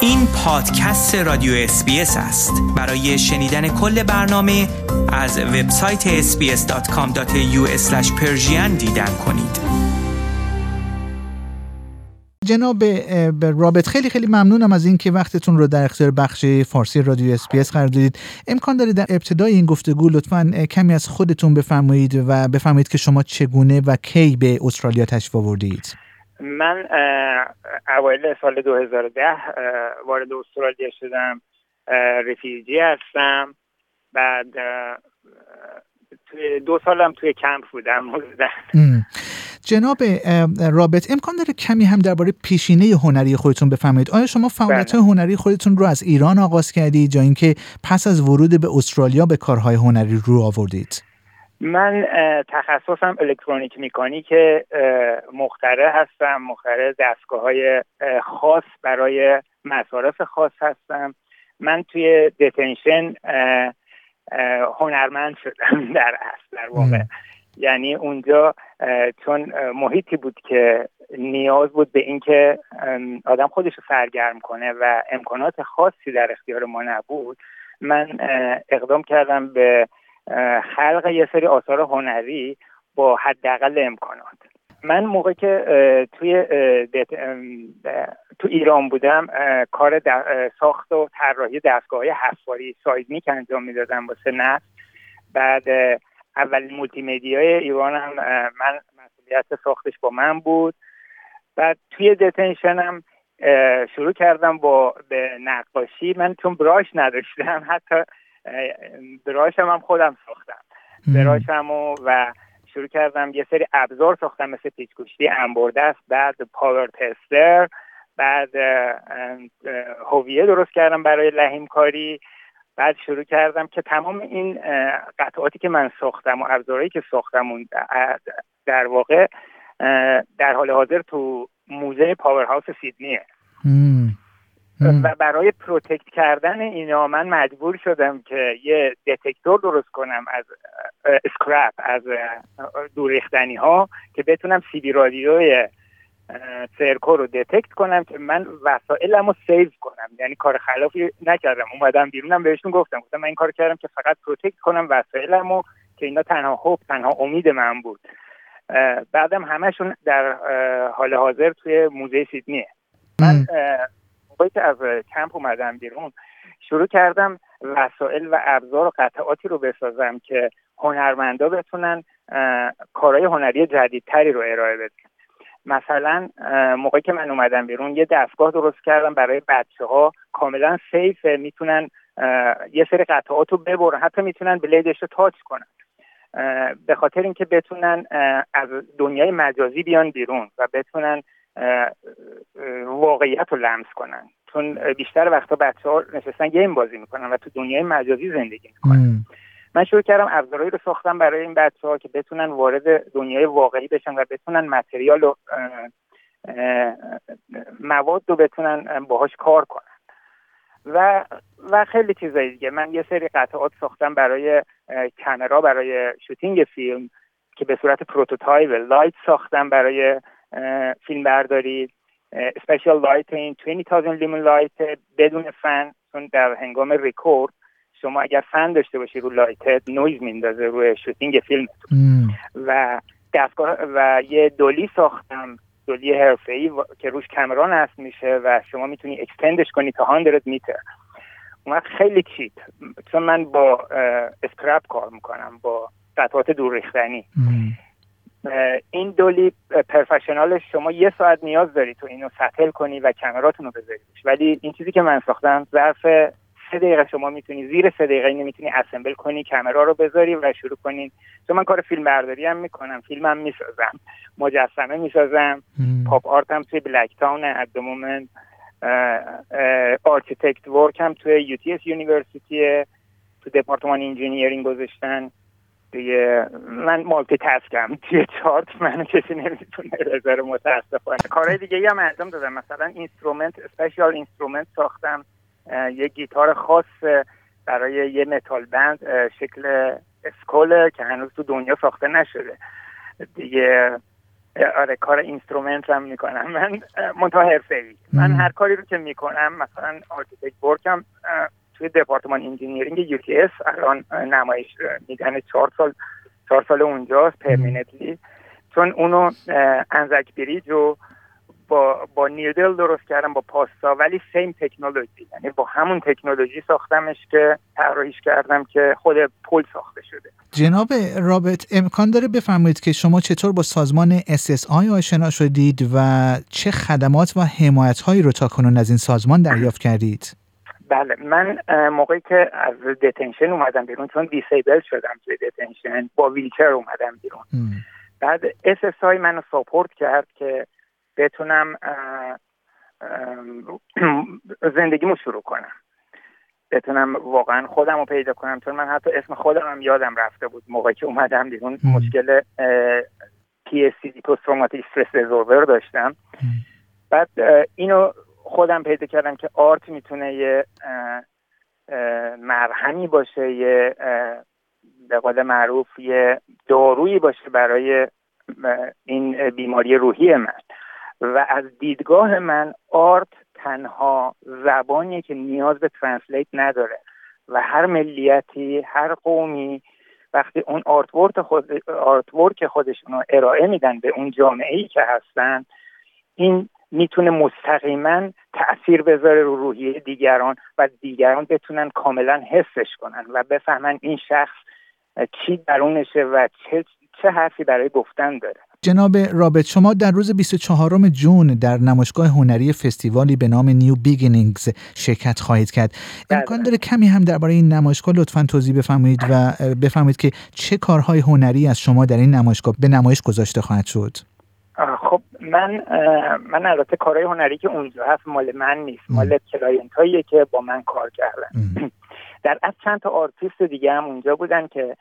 این پادکست رادیو SBS است. برای شنیدن کل برنامه از وبسایت sbs.com.au/persian دیدن کنید. جناب رابط، خیلی ممنونم از این که وقتتون رو در اختیار بخش فارسی رادیو SBS قرار دادید. امکان داره در ابتدای این گفتگو لطفاً کمی از خودتون بفرمایید و بفرمایید که شما چگونه و کی به استرالیا تشریف آوردید؟ من اوایل سال 2010 وارد استرالیا شدم. رفیجی هستم. بعد توی 2 سالم توی کمپ بودم. جناب رابط، امکان داره کمی هم درباره پیشینه هنری خودتون بفرمایید؟ آیا شما فعالیت هنری خودتون رو از ایران آغاز کردید یا اینکه پس از ورود به استرالیا به کارهای هنری رو آوردید؟ من تخصصم الکترونیک مکانیک مخترع هستم. مخترع دستگاه‌های خاص برای مصارف خاص هستم. من توی دتنشن هنرمند شدم در واقع. یعنی اونجا چون محیطی بود که نیاز بود به اینکه آدم خودش رو سرگرم کنه و امکانات خاصی در اختیار ما نبود، من اقدام کردم به خلق یه سری آثار هنری با حداقل امکانات. من موقعی که تو ایران بودم کار ساخت و طراحی دستگاه‌های حفاری سایزمیک انجام میدادم واسه نفت. بعد اولین مولتی مدیای ایران هم من مسئولیت ساختش با من بود. بعد توی دتنشنم شروع کردم به نقاشی. من چون براش نداشتم، حتی براشم هم خودم ساختم. براشم و شروع کردم یه سری ابزار ساختم مثل پیچ‌کشی انبردست، بعد پاور تستر، بعد هویه درست کردم برای لحیم کاری. بعد شروع کردم که تمام این قطعاتی که من ساختم و ابزارهایی که ساختم در واقع در حال حاضر تو موزه پاورهاوس سیدنیه. و برای پروتکت کردن اینا من مجبور شدم که یه دتکتور درست کنم از اسکرپ، از دورریختنی ها، که بتونم سی بی رادیوی سرکو رو دتکت کنم که من وسایلمو سیو کنم. یعنی کار خلافی نکردم. اومدم بیرونم بهشون گفتم من این کار کردم که فقط پروتکت کنم وسایلمو، که اینا تنها امید من بود. بعدم همشون در حال حاضر توی موزه سیدنیه. من موقعی که از کمپ اومدم بیرون شروع کردم وسایل و ابزار و قطعاتی رو بسازم که هنرمندا بتونن کارهای هنری جدیدتری رو ارائه بدن. مثلا موقعی که من اومدم بیرون یه دستگاه درست کردم برای بچه‌ها کاملا سیف، میتونن یه سری قطعات رو ببرن، حتی میتونن بلیدش رو تاچ کنن، به خاطر اینکه بتونن از دنیای مجازی بیان بیرون و بتونن واقعیت رو لمس کنن. چون بیشتر وقتا بچه‌ها نشستن گیم بازی میکنن و تو دنیای مجازی زندگی میکنن. من شروع کردم ابزارهایی رو ساختم برای این بچه‌ها که بتونن وارد دنیای واقعی بشن و بتونن متریال و مواد رو بتونن باهاش کار کنن و خیلی چیزای دیگه. من یه سری قطعات ساختم برای کامera، برای شوتینگ فیلم که به صورت پروتوتایپ. لایت ساختم برای فیلم برداری، اسپیشال لایت، این 20,000 لومن لایت بدون فن، چون در هنگام ریکورد شما اگر فن داشته باشی رو لایتت نویز میندازه روی شوتینگ فیلم. و دستگاه و یه دولی ساختم، دولی حرفه‌ای که روش کامera نصب میشه و شما میتونی اکستندش کنی تا 100 متر. اون خیلی چیپ، چون من با اسکرپ کار میکنم، با قطعات دور ریختنی. این دولی پرفشنالش شما 1 ساعت نیاز داری تو اینو ستل کنی و کامراتون رو بذاری. ولی این چیزی که من ساختم ظرف 3 دقیقه شما میتونی، زیر 3 دقیقه اینو میتونی اسمبل کنی، کامرا رو بذاری و شروع کنین. چون من کار فیلم برداری هم میکنم، فیلمم میسازم، مجسمه میسازم، پاپ آرت هم توی بلک تاون ات د مومنت، آرکیتکت ورک هم توی UTS یونیورسیتی، تو دپارتمان انجینیرینگ گذاشتن دیگه. من مالتی تاسکم، توی چارت منو کسی نمیتونه بذاره متاسفانه. کارهای دیگه هم انجام دادم، مثلا اینسترومنت، اسپیشال اینسترومنت ساختم، یه گیتار خاص برای یه متال بند شکل اسکوله که هنوز تو دنیا ساخته نشده دیگه. آره کار اینسترومنت هم میکنم من، منتها حرفه‌ای. من هر کاری رو که میکنم، مثلا آرکیتکت ورکم توی دپارتمان انجینیرینگ UTS الان نمایش میدن 4 سال اونجاست پرمیننتلی، چون اونو انزک بریج رو با نیدل درست کردم با پاستا، ولی سیم تکنولوژی، یعنی با همون تکنولوژی ساختمش که طراحیش کردم که خود پل ساخته شده. جناب رابرت، امکان داره بفرمایید که شما چطور با سازمان SSI آشنا شدید و چه خدمات و حمایت‌هایی رو تاکنون از این سازمان دریافت کردید؟ بله، من موقعی که از دتنشن اومدم بیرون، چون دیسیبل شدم توی دتنشن، با ویلچر اومدم بیرون. بعد SSI منو ساپورت کرد که بتونم زندگیمو شروع کنم، بتونم واقعا خودم رو پیدا کنم، چون من حتی اسم خودم هم یادم رفته بود موقعی که اومدم بیرون. مشکل PSTD پست تروماتیک استرس دیسوردر داشتم. بعد اینو خودم پیدا کردم که آرت میتونه یه مرهمی باشه، یه به قول معروف یه دارویی باشه برای این بیماری روحی من. و از دیدگاه من آرت تنها زبانیه که نیاز به ترنسلیت نداره و هر ملیتی، هر قومی وقتی اون آرتورک خودشون رو ارائه میدن به اون جامعه‌ای که هستن، این میتونه مستقیما تأثیر بذاره رو روحیه دیگران و دیگران بتونن کاملا حسش کنن و بفهمن این شخص چی درونشه و چه حرفی برای گفتن داره. جناب رابرت، شما در روز 24 جون در نمایشگاه هنری فستیوالی به نام نیو بیگینینگز شرکت خواهید کرد. امکان داره کمی هم درباره این نمایشگاه لطفاً توضیح بفرمایید و بفرمایید که چه کارهای هنری از شما در این نمایشگاه به نمایش گذاشته خواهد شد؟ خب من البته کارهای هنری که اونجا هست مال من نیست، مال کلاینت هاییه که با من کار کردن. در اصل چند تا آرتیست دیگه هم اونجا بودن که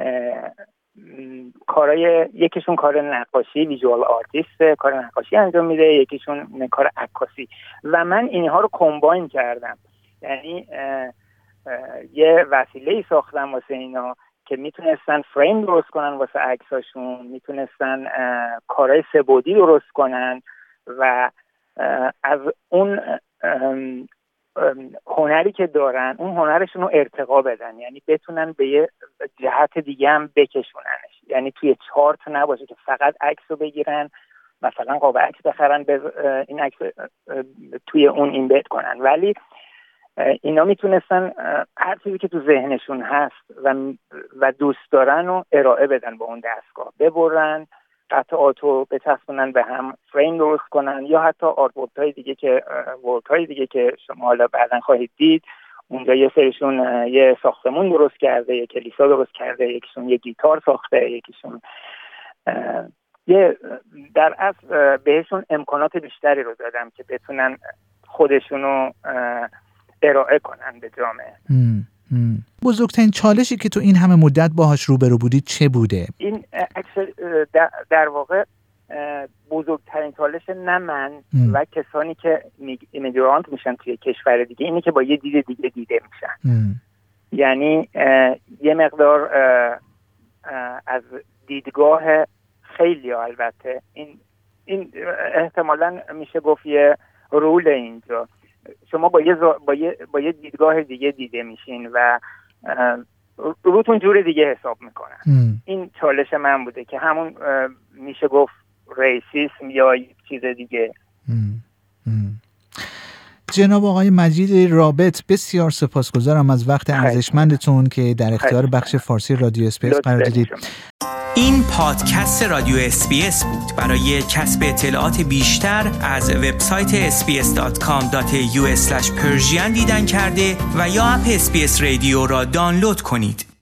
کارهای، یکیشون کار نقاشی، ویژوال آرتیست، کار نقاشی انجام میده، یکیشون کار عکاسی، و من اینها رو کامباین کردم. یعنی یه وسیله‌ای ساختم واسه اینا که میتونستن فریم درست کنن واسه عکساشون، میتونستن کارهای سه‌بعدی درست کنن و از اون هنری که دارن اون هنرشون رو ارتقا بدن، یعنی بتونن به یه جهت دیگه هم بکشوننش. یعنی توی چارت نباشه که فقط عکس رو بگیرن، مثلا قاب عکس بخرن این عکس توی اون اینبت کنن، ولی اینا میتونستن هر چیزی که تو ذهنشون هست و دوست دارن رو ارائه بدن با اون دستگاه، ببرن قطعاتو بچسبونن به هم، فریم درست کنن، یا حتی آرتورک‌های دیگه که شما حالا بعداً خواهید دید. اونجا یه سریشون یه ساختمون درست کرده، یه کلیسا درست کرده، یکیشون یه گیتار ساخته، یکیشون در اصل بهشون امکانات بیشتری رو دادم که بتونن خودشونو ارائه کنن به جامعه. بزرگترین چالشی که تو این همه مدت باهاش روبرو بودید چه بوده؟ این در واقع بزرگترین چالش نه من و کسانی که ایمیگرانت میشن توی کشور دیگه، اینه که با یه دید دیگه دیده میشن. یعنی یه مقدار از دیدگاه خیلی البته این احتمالاً میشه گفت یه رول اینجا، شما با یه دیدگاه دیگه دیده میشین و روتون جور دیگه حساب میکنن. این چالش من بوده که همون میشه گفت ریسیسم یا چیز دیگه. جناب آقای مجید رابط، بسیار سپاسگزارم از وقت ارزشمندتون که در اختیار بخش فارسی رادیو اسپیس قرار دادید. این پادکست رادیو اسپیس بود. برای کسب اطلاعات بیشتر از وبسایت sbs.com.au/persian دیدن کرده و یا اپ اسپیس رادیو را دانلود کنید.